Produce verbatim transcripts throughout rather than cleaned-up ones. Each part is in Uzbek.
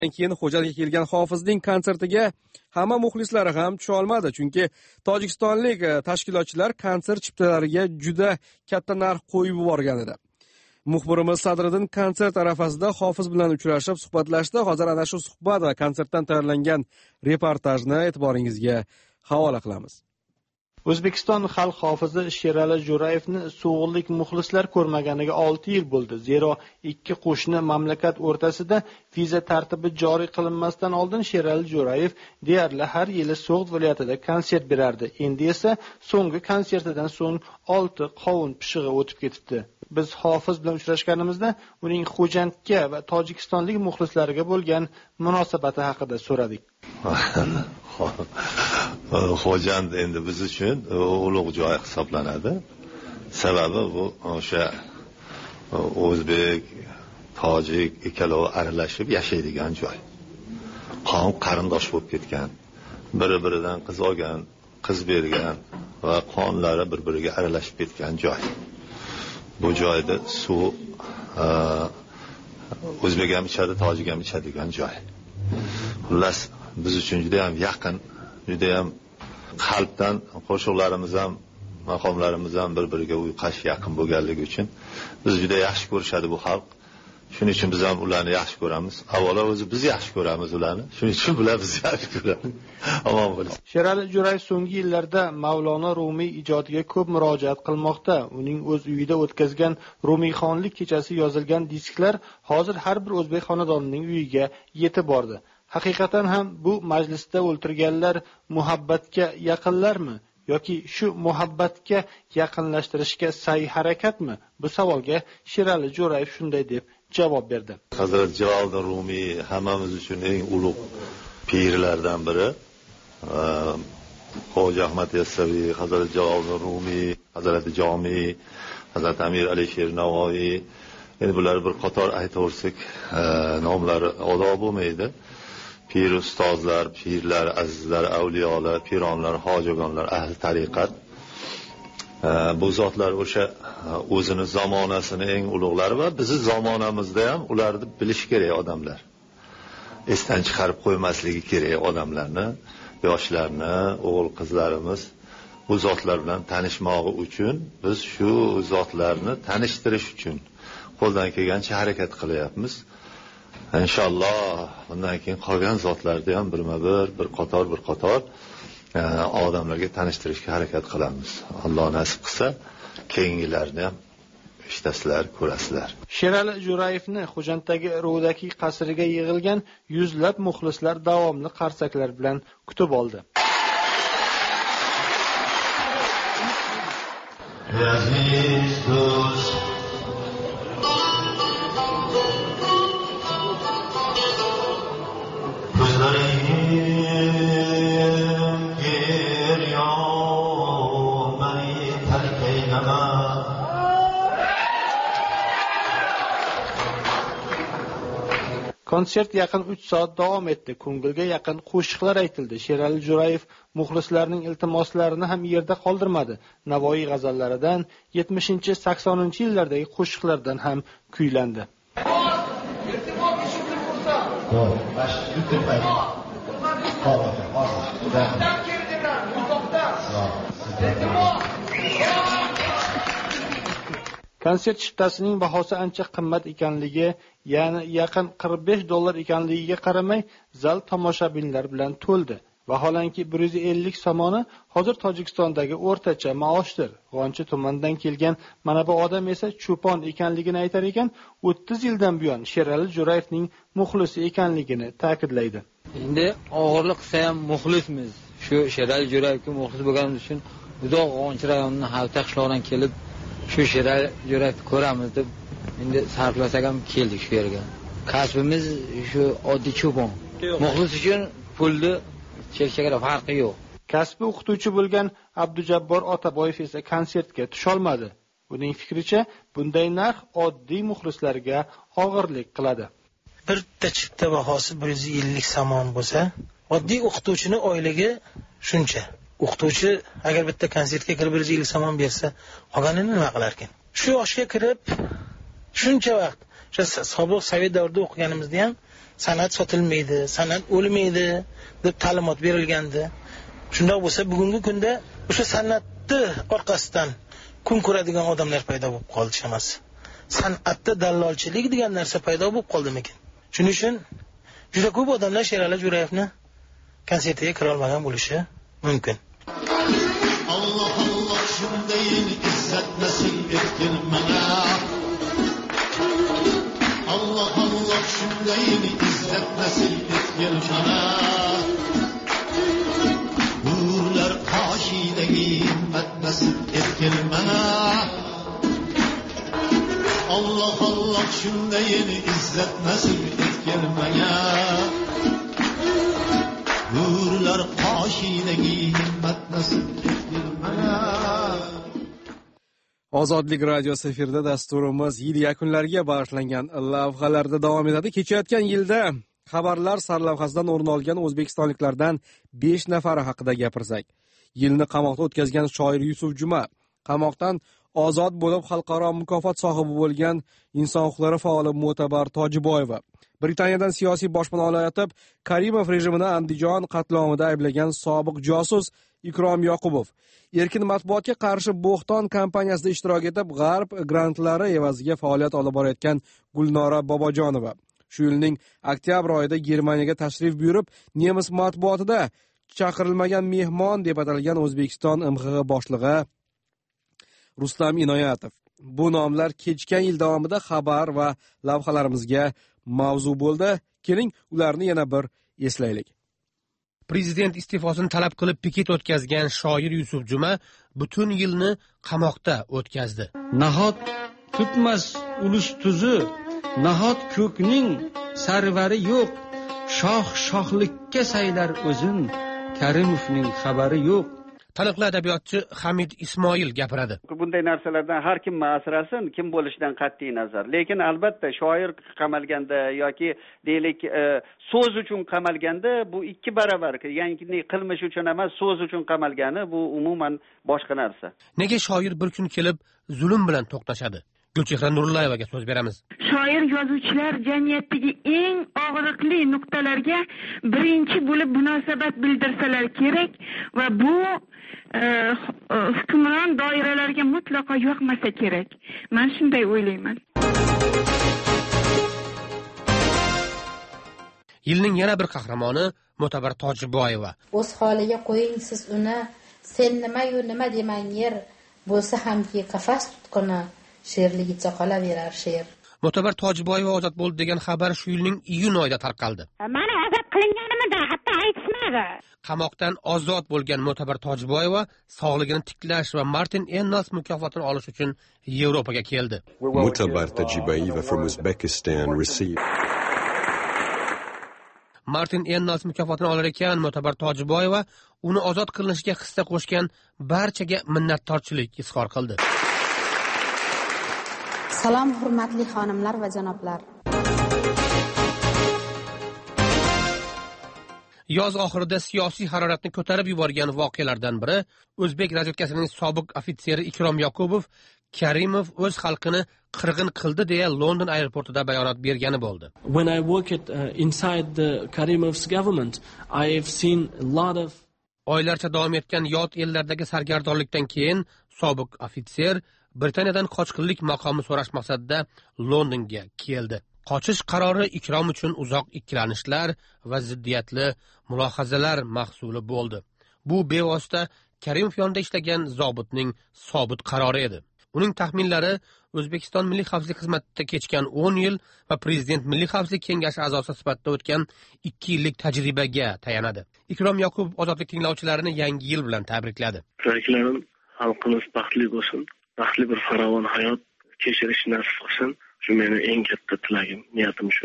Keyin Xo'jalikka kelgan Hofizning konsertiga hamma muxlislari ham tusha olmadi, chunki tojikistonlik tashkilotchilar konsert chiptalariga juda katta narx qo'yib yuborgan edi. Muxbirimiz Sadriddin konsert arafasida Hofiz bilan uchrashib suhbatlashdi. Hozir ana shu suhbat va konsertdan tayyorlangan reportajni e'tiboringizga havola qilamiz. O'zbekiston xalq hofizi Sherali Jo'rayevni so'g'irlik muxlislar ko'rmaganiga olti yil bo'ldi. Zero ikki qo'shni mamlakat o'rtasida viza tartibi joriy qilinmasdan oldin Sherali Jo'rayev deyarli har yili So'g'd viloyatida konsert berardi. Endi esa so'nggi konsertidan so'ng olti qovun pishig'i o'tib ketibdi. Biz Hofiz bilan uchrashganimizda uning Xo'jandga va tojikistonlik muxlislariga bo'lgan munosabati haqida so'radik. Xo'jand endi biz uchun ulug' joy hisoblanadi. Sababi bu o'sha o'zbek, tojik ikkalovi aralashib yashaydigan joy. Qavm qarindosh bo'lib ketgan, bir-biridan qiz olgan, qiz bergan va qonlari bir-biriga aralashib ketgan joy. Bu joyda suv o'zbek ham ichadi, tojik ham ichadigan joy. Xullas biz uchun juda ham yaqin, juda ham qalbdan qo'shiqlarimiz ham, maqomlarimiz ham bir-biriga uyqash yaqin bo'lganligi uchun biz juda yaxshi ko'rishadi bu xalq. Shuning uchun biz ham ularni yaxshi ko'ramiz. Avvalo o'zi biz yaxshi ko'ramiz ularni. Shuning uchun bular bizni yaxshi ko'radi. Omon bo'ling. Sherali Jo'rayev so'nggi yillarda Mavlono Rumiy ijodiga ko'p murojaat qilmoqda. Uning o'z uyida o'tkazgan Rumiyxonlik kechasi yozilgan disklar hozir har bir o'zbek xonadonining uyiga yetib bordi. Haqiqatan ham bu majlisda o'ltirganlar muhabbatga yaqinlarmi yoki shu muhabbatga yaqinlashtirishga sa'y harakatmi? Bu savolga Sherali Jo'rayev shunday deb javob berdi. Hazrat Jaloliddin Rumiy hammamiz uchun eng ulug' pirlardan biri. Xo'ja Ahmad Yassaviy, Hazrat Jaloliddin Rumiy, Hazrat Jomiy, Hazrat Amir Alisher Navoiy. Endi bular bir qator aytaversak, nomlari ado bo'lmaydi. Pir ustozlar, pirlar, azizlar, avliyolar, pironlar, hojigonlar, ahli tariqat. Bu zotlar o'sha o'zini zamonasini eng ulug'lari va bizni zamonamizda ham ularni bilish kerak odamlar. Esdan chiqarib qo'ymasligi kerak odamlarni, yoshlarni, o'g'il qizlarimiz bu zotlar bilan tanishmog'i uchun biz shu zotlarni tanishtirish uchun qo'ldan kelgancha harakat qilyapmiz. Inshaalloh bundan keyin qolgan zotlarni ham birma-bir, bir qator, bir qator odamlarga tanishtirishga harakat qilamiz. Alloh nasib qilsa, keyingilarni ham eshitasizlar, ko'rasizlar. Sherali Jo'rayevni Xo'janddagi Ro'daki qasriga yig'ilgan yuzlab muxlislar davomli qarsaklar bilan kutib oldi. Konsert yaqin uch soat davom etdi. Ko'ngilga yaqin qo'shiqlar aytildi. Sherali Jo'rayev muxlislarning iltimoslarini ham yerda qoldirmadi. Navoiy g'azallaridan, yetmishinchi saksoninchi yillardagi qo'shiqlardan ham kuylandi. Konsert chiptasining bahosi ancha qimmat ekanligi, ya'ni yaqin qirq besh dollar ekanligiga qaramay, zal tomoshabinlar bilan to'ldi. Vaholanki bir yuz ellik somoni hozir Tojikistondagi o'rtacha maoshdir. G'onchi tumanidan kelgan mana bu odam esa cho'pon ekanligini aytar ekan, o'ttiz yildan buyon Sherali Jo'rayevning muxlisi ekanligini ta'kidlaydi. Endi og'irlik qilsa ham muxlismiz. Shu Sherali Jo'rayevga muxlis bo'lganimiz uchun uzoq G'onchi rayonining Havta qishlog'idan kelib shu Sherali Jo'rayevni ko'ramiz deb endi sarflasak ham keldik shu yerga. Kasbimiz shu oddiy cho'pon. Muxlis uchun pulni chekchaga farqi yo'q. Kasbi o'qituvchi bo'lgan Abdujabbor Otaboyev esa konsertga tusha olmadi. Uning fikricha, bunday narx oddiy muxlislarga og'irlik qiladi. Birta chipta bahosi bir yuz ellik somon bo'lsa, oddiy o'qituvchini oilaga shuncha. O'qituvchi agar bitta konsertga kirib bir yuz ellik somon bersa, qolganini nima qilar ekan? Shu yoshga kirib shuncha vaqt o'sha sobiq sovet davrida o'qiganimizda ham san'at sotilmaydi, san'at o'lmaydi deb ta'limot berilgandi. Shundoq bo'lsa, bugungi kunda o'sha san'atni orqasidan kun ko'radigan odamlar paydo bo'lib qoldi shamas. San'atda dallolchilik degan narsa paydo bo'lib qoldimikin? Shuning uchun juda ko'p odamlar Sherali Jo'rayevni konsertiga kira olmagan bo'lishi mumkin. Allah Allah shundayin izzat nasib etgin mana. Allah Allah shundayin izzat nasib etgin mana. Nurlar qoshidagi himmat nasib etgin mana. Allah Allah shundayin izzat nasib etgin mana. Nurlar qoshidagi himmat nasib etgin mana. Ozodlik radiosi efirida dasturimiz yil yakunlariga bag'ishlangan lavhalarda davom etadi. Kechayotgan yilda xabarlar sarlavhasidan o'rin olgan o'zbekistonliklardan besh nafari haqida gapirsak, yilni qamoqda o'tkazgan shoir Yusuf Juma, qamoqdan ozod bo'lib xalqaro mukofot sohibi bo'lgan inson huquqlari faoli Mo'tabar Tojiboyeva, Britaniyadan siyosiy boshpana olayotib Karimov rejimini Andijon qatlomida ayblagan sobiq josus Ikrom Yoqubov, erkin matbuotga qarshi bo'xton kampaniyasida ishtirok etib g'arb grantlari evaziga faoliyat olib borayotgan Gulnora Bobojonova, shu yilning oktyabr oyida Germaniyaga tashrif buyurib, nemis matbuotida chaqirilmagan mehmon deb atalgan O'zbekiston M X X boshlig'i Rustam Inoyatov. Bu nomlar kechgan yil davomida xabar va lavhalarimizga mavzu bo'ldi. Keling, ularni yana bir eslaylik. Prezident iste'fosini talab qilib piket o'tkazgan shoir Yusuf Juma butun yilni qamoqda o'tkazdi. Nahot tutmas ulush tuzi, nahot ko'kning sarvari yo'q, shoh shohlikka saylar o'zin, Karimovning xabari yo'q. Taniqli adabiyotchi Hamid Ismoil gapiradi. Bunday narsalardan har kim asrasin, kim bo'lishidan qat'iy nazar. Lekin albatta shoir qamalganda yoki deylik so'z uchun qamalganda bu ikki baravar, ya'ni qilmish uchun emas, so'z uchun qamalgani bu umuman boshqa narsa. Nega shoir bir kun kelib zulm bilan to'qnashadi? Gulchehra Nurillayevaga so'z beramiz. Shoir yozuvchilar jamiyatdagi eng og'riqli nuqtalarga birinchi bo'lib munosabat bildirsalar kerak va bu hukmron doiralarga mutlaqo yoqmasa kerak. Men shunday o'ylayman. Yilning yana bir qahramoni Mo'tabar Tojiboyeva. O'z holiga qo'ying siz uni, sen nima-yu nima demang yer, bo'lsa hamki qafas tutquni. She'rligicha qolaverar she'r. Mo'tabar Tojiboyeva ozod bo'ldi degan xabar shu yilning iyun oyida tarqaldi. Meni ozod qilinganimda hatto aytishmadi. Qamoqdan ozod bo'lgan Mo'tabar Tojiboyeva sog'ligini tiklash va Martin Ennals mukofotini olish uchun Yevropaga keldi. Mo'tabar Tojiboyeva from Uzbekistan received. Martin Ennals mukofotini olar ekan Mo'tabar Tojiboyeva uni ozod qilinishiga hissa qo'shgan barchaga minnatdorchilik izhor qildi. Salom hurmatli xonimlar va janoblar. Yoz oxirida siyosiy haroratni ko'tarib yuborgan voqealardan biri O'zbek razvedkasining sobiq ofitseri Ikrom Yoqubov Karimov o'z xalqini qirg'in qildi deya London aeroportida bayonot bergani bo'ldi. When I work at uh, inside the Karimov's government, I have seen a lot of Oylarcha davom etgan yot ellardagi sargardonlikdan keyin sobiq ofitser Britaniyadan qochqinlik maqomi so'rash maqsadida Londonga keldi. Qochish qarori Ikrom uchun uzoq ikkilanishlar va ziddiyatli mulohazalar mahsuli bo'ldi. Bu bevosita Karimov yonida ishlagan zobitning sobit qarori edi. Uning taxminlari O'zbekiston Milliy xavfsizlik xizmatida kechgan o'n yil va Prezident Milliy xavfsizlik kengashi a'zosi sifatida o'tgan ikki yillik tajribaga tayanadi. Ikrom Yoqubov ozodlik tinglovchilarini yangi yil bilan tabrikladi. Tilaklarim xalqimiz baxtli bo'lsin, baxtli bir farovon hayot kechirish nasib qilsin. Shu meni eng katta tilagim, niyatim shu.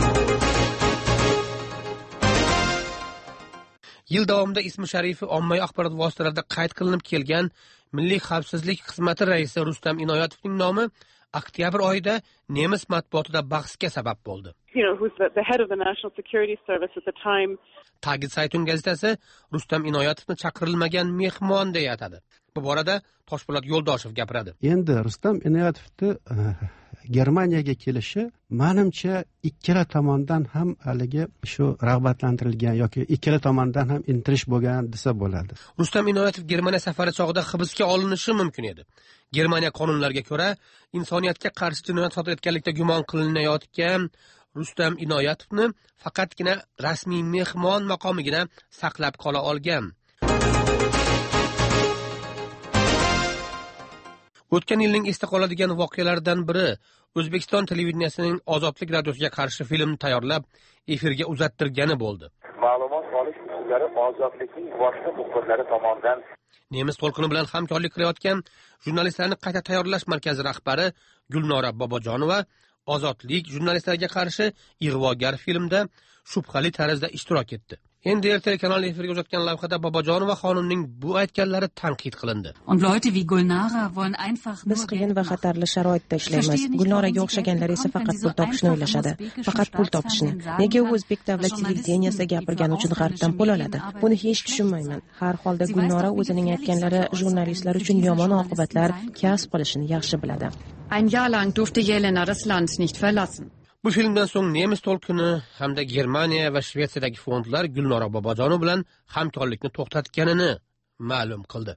Yil davomida ismi sharifi ommaviy axborot vositalarida qayd qilinib kelgan Milliy xavfsizlik xizmati raisi Rustam Inoyatovning nomi oktyabr oyida nemis matbuotida bahsga sabab bo'ldi. You know, who's the, the head of the National Security Service at the time. Tagit Saytun gazetasi Rustam Inoyatovni chaqirilmagan mehmon deya atadi. Bu borada Toshpo'lat Yo'ldoshev gapiradi. Endi Rustam Inoyatovni Germaniyaga kelishi menimcha ikkala tomondan ham haligi shu rag'batlantirilgan yoki ikkala tomondan ham intilish bo'lgan desa bo'ladi. Rustam Inoyatov Germaniya safari chog'ida hibsga olinishi mumkin edi. Germaniya qonunlariga ko'ra, insoniyatga qarshi jinoyat sodir etganlikda gumon qilinayotgan Rustam Inoyatovni faqatgina rasmiy mehmon maqomigina saqlab qola olgan. O'tgan yilning esda qoladigan voqealaridan biri O'zbekiston televideniyasining Ozodlik radiosiga qarshi film tayyorlab, efirga uzattirgani bo'ldi. Ma'lumot olish usullari ozodlikning boshqa muxbirlari tomonidan Nemis to'lqini bilan hamkorlik qilayotgan jurnalistlarni qayta tayyorlash markazi rahbari Gulnora Bobojonova Ozodlik jurnalistlarga qarshi ig'vogar filmda shubhali tarzda ishtirok etdi. N D R telekanali efirga uzatgan lavhada Bobojonova xonimning bu aytganlari tanqid qilindi. Biz qiyin va xatarli sharoitda ishlaymiz. Gulnoraga o'xshaganlar esa faqat pul topishni o'ylashadi. Faqat pul topishni. Nega u o'zbek davlat televideniyasida gapirgani uchun g'arbdan pul oladi? Buni hech tushunmayman. Har holda Gulnora o'zining aytganlari jurnalistlar uchun yomon oqibatlar kasb qilishini yaxshi biladi. Ein Jahr lang durfte Jelena das Land nicht verlassen. Bu filmdan so'ng Nemis to'lqini hamda Germaniya va Shvetsiyadagi fondlar Gulnora Bobojonov bilan hamkorlikni to'xtatganini ma'lum qildi.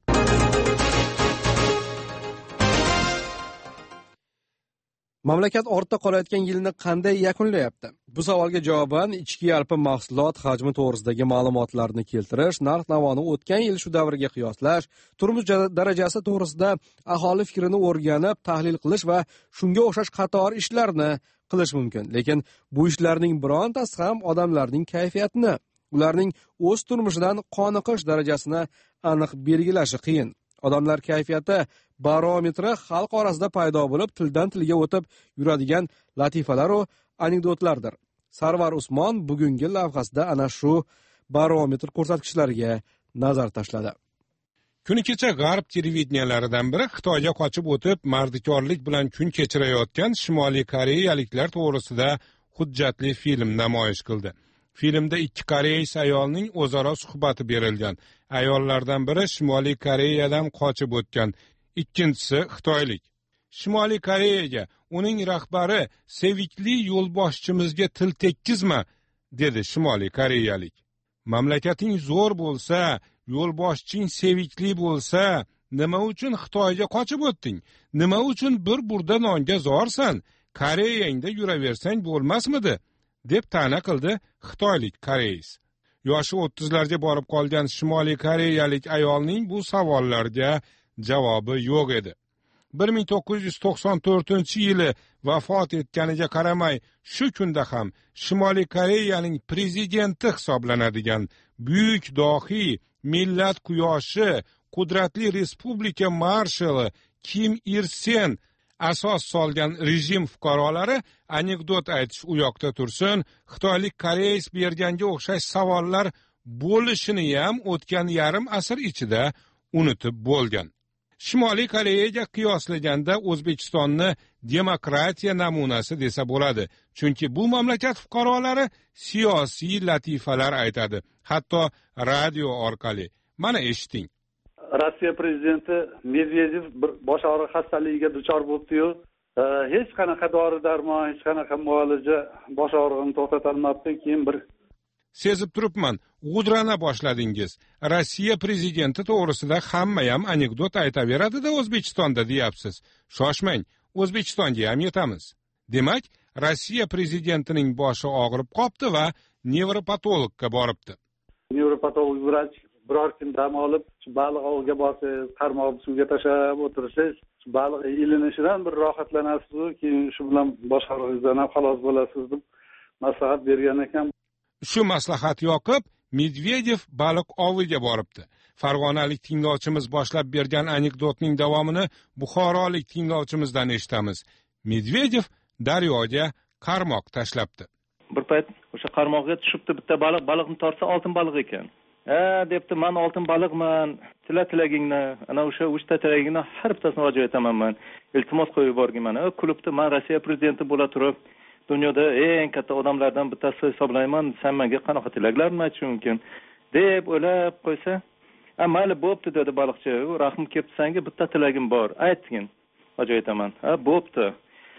Mamlakat ortda qolayotgan yilni qanday yakunlayapti? Bu savolga javoban ichki yalpi mahsulot hajmi to'g'risidagi ma'lumotlarni keltirish, narx-navoni o'tgan yil shu davrga qiyoslash, turmush darajasi to'g'risida aholi fikrini o'rganib, tahlil qilish va shunga o'xshash qator ishlarni qilish mumkin. Lekin bu ishlarning birontasi ham odamlarning kayfiyatini, ularning o'z turmushidan qoniqish darajasini aniq belgilashi qiyin. Odamlar kayfiyati barometri xalq orasida paydo bo'lib, tildan tilga o'tib yuradigan latifalar va anekdotlardir. Sarvar Usmon bugungi lavhasida ana shu barometr ko'rsatkichlariga nazar tashladi. Kuni kecha g'arb televideniyalaridan biri Xitoyga qochib o'tib, mardikorlik bilan kun kechirayotgan Shimoliy Koreyaliklar to'g'risida hujjatli film namoyish qildi. Filmda ikki koreys ayolning o'zaro suhbati berilgan. Ayollardan biri Shimoliy Koreyadan qochib o'tgan, ikkinchisi xitoylik. Shimoliy Koreyaga uning rahbari "Sevikli yo'lboshchimizga til tekkizma" dedi Shimoliy Koreyalik. Mamlakating zo'r bo'lsa, yo'lboshching sevikli bo'lsa, nima uchun Xitoyga qochib o'tding? Nima uchun bir burda nonga zorsan? Koreyangda yuraversang bo'lmasmidi? deb ta'na qildi xitoylik koreys. Yoshi o'ttizlarga borib qolgan Shimoliy Koreyalik ayolning bu savollarga javobi yo'q edi. bir ming to'qqiz yuz to'qson to'rtinchi yili vafot etganiga qaramay, shu kunda ham Shimoliy Koreyaning prezidenti hisoblanadigan buyuk dohiy, millat quyoshi, qudratli respublika marshali Kim Ir Sen asos solgan rejim fuqarolari anekdot aytish u yoqda tursin, xitoylik koreys berganga o'xshash savollar bo'lishini ham o'tgan yarim asr ichida unutib bo'lgan. Shimoliy Koreyaga qiyoslaganda O'zbekistonni demokratiya namunasi desa bo'ladi. Chunki bu mamlakat fuqarolari siyosiy latifalar aytadi, hatto radio orqali. Mana eshiting. Rossiya prezidenti Medvedev bir bosh og'riq xastaligiga duchor bo'ldi-yu, hech qanaqa dori-darmon, hech qanaqa muolaja bosh og'rig'ini to'xtata olmabdi. Keyin bir sezib turibman, g'udrana boshladingiz. Rossiya prezidenti to'g'risida hamma ham anekdot aytaveradi-da O'zbekistonda deyapsiz. Shoshmang, O'zbekistonga ham yetamiz. Demak, Rossiya prezidentining boshi og'rib qopti va nevropatologga boribdi. Nevropatolog vrach biror kun dam olib, baliq oviga borsangiz, qarmoq suvga tashlab o'tirsangiz, baliq ilinishidan bir rohatlanasiz, keyin shu bilan bosh og'rig'ingizdan ham xalos bo'lasiz deb maslahat bergan ekan. Shu maslahat yoqib, Medvedev baliq oviga boribdi. Farg'onalik tinglovchimiz boshlab bergan anekdotning davomini buxorolik tinglovchimizdan eshitamiz. Medvedev daryoga qarmoq tashlabdi. Bir payt o'sha qarmoqga tushibdi bitta baliq, baliqni tortsa oltin baliq ekan. "Ha", debdi, "Men oltin baliqman. Tila tilagingni, ana o'sha uchta tilagingni har bittasini bajo etaman men. Iltimos qo'yib yuborgin." Ha, kulibdi. "Men Rossiya prezidenti bo'la turib, dunyoda eng katta odamlardan bittasi hisoblayman. Sen menga qanaqa tilaklarni aytish mumkin?" deb o'ylab qo'ysa, "Ha, mayli, bo'pti", dedi baliqchi. "Rahim kelibdi, senga bitta tilagim bor. Aytgin, bajo etaman." "Ha, bo'pti."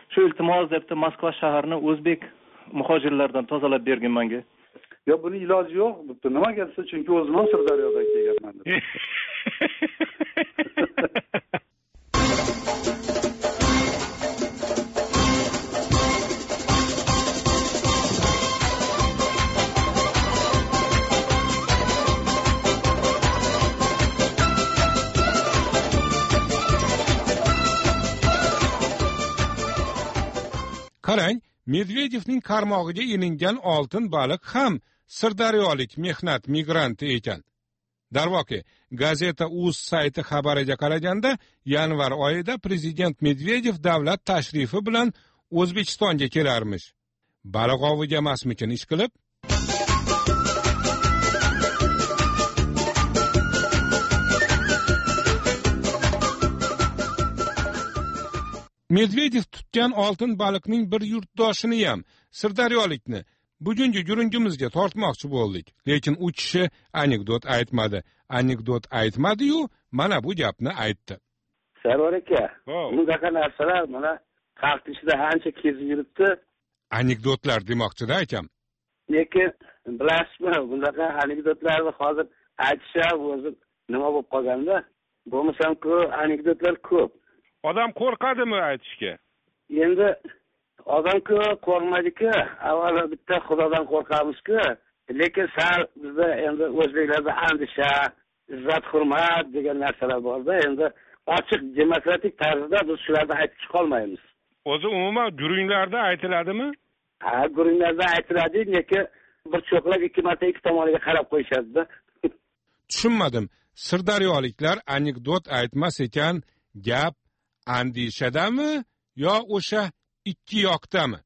shu iltimos debdi Moskva shaharini o'zbek muhojirlardan tozalab bergin menga. Yo, buni iloji yo'q. Bitta nimaga desa, chunki o'zim ham Sirdaryodan kelganman. qarang, Medvedevning qarmog'iga ilingan oltin baliq ham sirdaryolik mehnat migranti ekan. Darvoqe, gazeta uz sayti xabariga qaraganda, yanvar oyida prezident Medvedev davlat tashrifi bilan O'zbekistonga kelarmish. Baliq oviga emasmikin ish qilib? Medvedev tutgan oltin baliqning bir yurtdoshini ham, sirdaryolikni, bugungi yurungimizga tortmoqchi bo'ldik. Lekin u kishi anekdot aytmadi. Anekdot aytmadi-yu, mana bu gapni aytdi. Sarvar aka, bunaqa narsalar mana xalq ichida ancha kezib yuribdi. Anekdotlar demoqchi-da akam. Lekin bilasizmi, bunaqa anekdotlarni hozir aytishab o'zi nima bo'lib qolganda, bo'lmasam-ku anekdotlar ko'p. Odam qo'rqadimi aytishga? Endi odam ko'p qo'rqmaydi-ku, avvalo bitta Xudodan qo'rqamiz-ku. Lekin sal bizda endi o'zbeklarda andisha, izzat, hurmat degan narsalar bor-da, endi ochiq demokratik tarzda biz shularni aytib chiqolmaymiz. O'zi umuman gurunglarda aytiladimi? Ha, gurunglarda aytiladi, lekin bir cho'qlab ikki marta ikki tomoniga qarab qo'yishadi-da. Tushunmadim. Sirdaryoliklar anekdot aytmas ekan, gap andishadami yo o'sha ikki yoqdami?